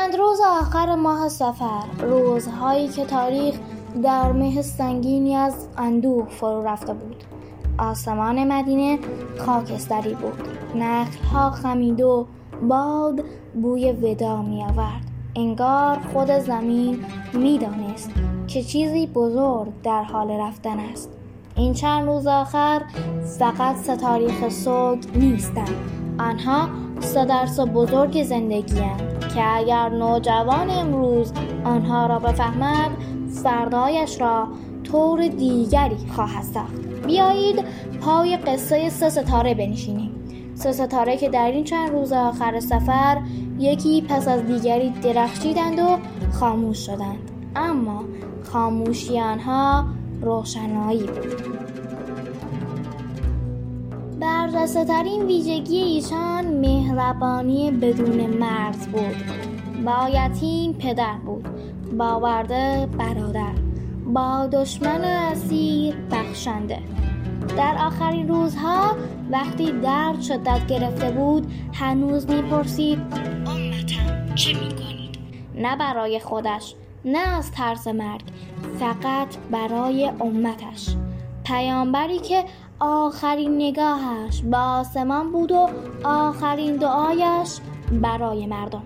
چند روز آخر ماه صفر، روزهایی که تاریخ در مه سنگینی از اندوه فرو رفته بود. آسمان مدینه خاکستری بود. نخل‌ها خمید و باد بوی وداع می آورد. انگار خود زمین می دانست که چیزی بزرگ در حال رفتن است. این چند روز آخر فقط سه تاریخ سوگ نیستند. آنها سه درس بزرگ زندگی اند که اگر نوجوان امروز آنها را بفهمد، فردایش را طور دیگری خواهد ساخت. بیایید پای قصه سه ستاره بنشینیم. سه ستاره که در این چند روز آخر سفر یکی پس از دیگری درخشیدند و خاموش شدند، اما خاموشی آنها روشنایی بود. برجسته‌ترین ویژگی ایشان مهربانی بدون مرز بود. با یتیم پدر بود، با برده برادر، با دشمن اسیر بخشنده. در آخرین روزها وقتی درد شدت گرفته بود، هنوز میپرسید امتم چه میکنید؟ نه برای خودش، نه از ترس مرگ، فقط برای امتش. پیامبری که آخرین نگاهش به آسمان بود و آخرین دعایش برای مردم.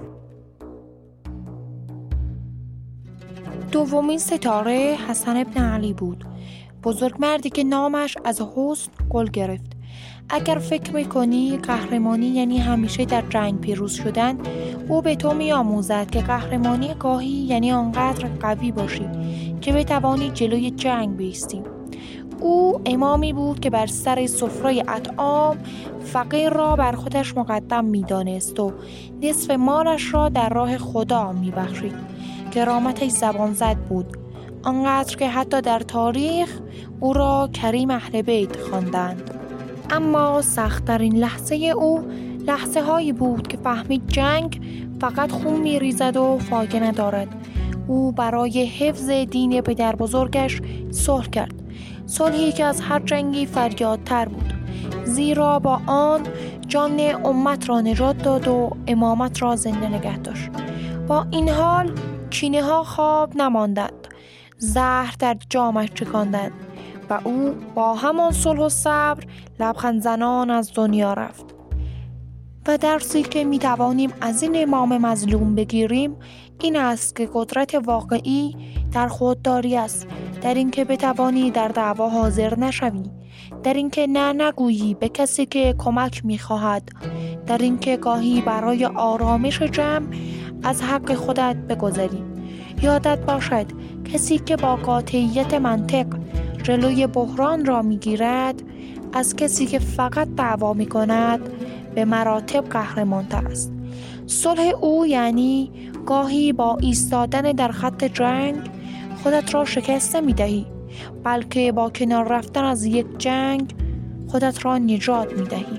دومین ستاره حسن ابن علی بود، بزرگ مردی که نامش از حسن گل گرفت. اگر فکر میکنی قهرمانی یعنی همیشه در جنگ پیروز شدن، او به تو میآموزد که قهرمانی گاهی یعنی آنقدر قوی باشی که بتوانی جلوی جنگ بایستی. او امامی بود که بر سر سفره اطعام فقیر را بر خودش مقدم می‌دانست و نصف مالش را در راه خدا می‌بخشید. کرامتش زبان زد بود، آنقدر که حتی در تاریخ او را کریم اهل بیت خواندند. اما سخت‌ترین لحظه او لحظه هایی بود که فهمید جنگ فقط خون می‌ریزد و فایده ندارد. او برای حفظ دین پدر بزرگش صلح کرد، صلحی که از هر جنگی فریادتر بود، زیرا با آن جان امت را نجات داد و امامت را زنده نگه داشت. با این حال کینه ها خواب نماندند، زهر در جامش چکاندند و او با همان صلح و صبر لبخند زنان از دنیا رفت. و درسی که می توانیم از این امام مظلوم بگیریم این است که قدرت واقعی در خودداری است، در این که بتوانی در دعوا حاضر نشوی، در این که نه نگویی به کسی که کمک می خواهد، در این که گاهی برای آرامش جمع از حق خودت بگذری. یادت باشد کسی که با قاطعیت منطق جلوی بحران را می گیرد از کسی که فقط دعوا می کند به مراتب قهرمان‌تر است. صلح او یعنی گاهی با ایستادن در خط جنگ خودت را شکست نمی‌دهی، بلکه با کنار رفتن از یک جنگ خودت را نجات می‌دهی.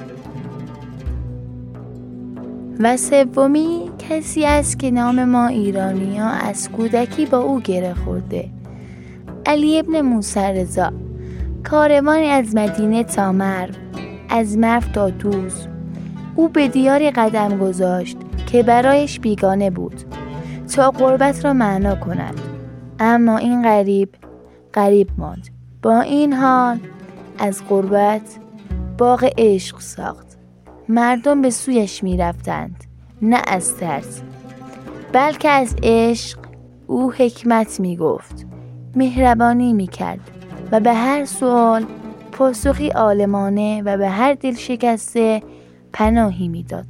و سومی کسی است که نام ما ایرانی‌ها از کودکی با او گره خورده. علی ابن موسی رضا، کاروانی از مدینه تا مرو، از مرو تا توس. او به دیاری قدم گذاشت که برایش بیگانه بود تا غربت را معنا کند، اما این غریب ماند. با این حال از غربت باغ عشق ساخت. مردم به سویش می رفتند، نه از ترس بلکه از عشق. او حکمت می گفت، مهربانی می کرد و به هر سوال پاسخی عالمانه و به هر دل شکسته پناهی می داد.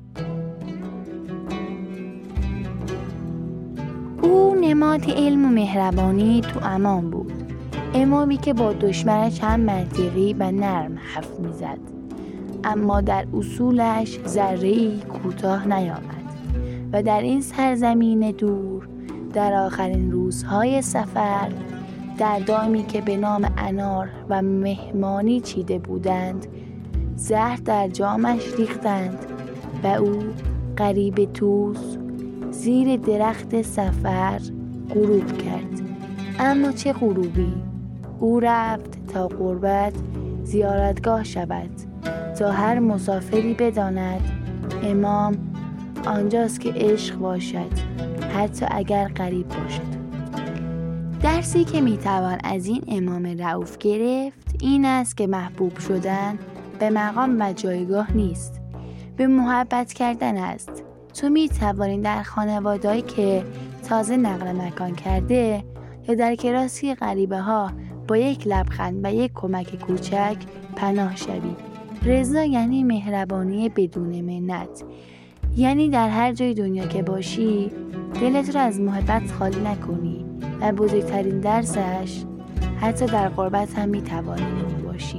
او نماد علم و مهربانی تو امان بود، امامی که با دشمنش هم منطقی و نرم حرف می زد، اما در اصولش ذره‌ای کوتاه نیامد. و در این سرزمین دور در آخرین روزهای سفر، در دامی که به نام انار و مهمانی چیده بودند، زهر در جامش ریختند و او غریب توس زیر درخت سفر غروب کرد. اما چه غروبی! او رفت تا غربت زیارتگاه شود، تا هر مسافری بداند امام آنجاست که عشق باشد، حتی اگر غریب باشد. درسی که میتوان از این امام رئوف گرفت این است که محبوب شدن به مقام و جایگاه نیست، به محبت کردن است. تو میتوانی در خانواده‌ای که تازه نقل مکان کرده یا در کلاسی غریبه ها با یک لبخند و یک کمک کوچک پناه شوی. رضا یعنی مهربانی بدون منت، یعنی در هر جای دنیا که باشی دلت رو از محبت خالی نکنی و بزرگترین درسش حتی در غربت هم میتوانی نور باشی.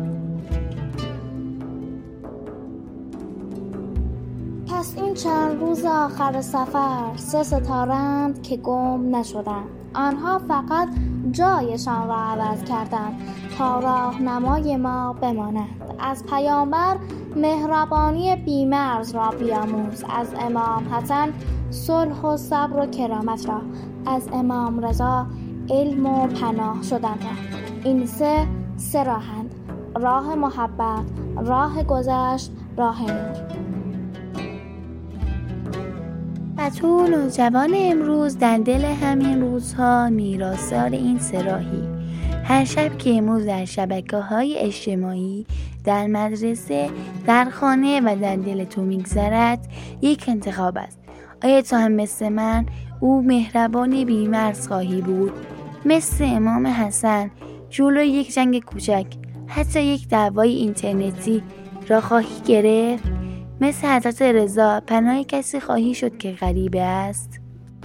پس این چند روز آخر سفر 3 ستاره‌اند که گم نشدند. آنها فقط جایشان را عوض کردند تا راهنمای ما بمانند. از پیامبر مهربانی بی‌مرز را بیاموز، از امام حسن صلح و صبر و کرامت را، از امام رضا علم و پناه شدن را. این سه راهند: راه محبت، راه گذشت، راه نور. و تو نوجوان امروز در دل همین روزها میراثدار این 3 راهی. هر شب که امروز در شبکه‌های اجتماعی، در مدرسه، در خانه و در دل تو میگذرد یک انتخاب است. آیا تو هم مثل من او مهربانی بی‌مرز خواهی بود؟ مثل امام حسن جلوی یک جنگ کوچک، حتی یک دعوای اینترنتی را خواهی گرفت؟ مثل حضرت رضا پناه کسی خواهی شد که غریبه است؟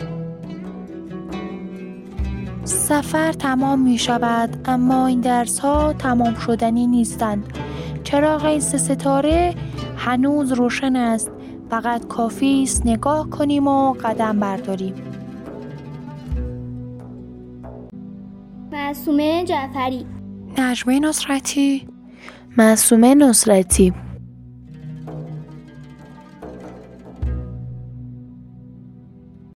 سفر تمام می شود، اما این درس ها تمام شدنی نیستند. چراغ این 3 ستاره هنوز روشن است، فقط کافی است نگاه کنیم و قدم برداریم. معصومه جعفری، نجمه نصرتی، معصومه نصرتی.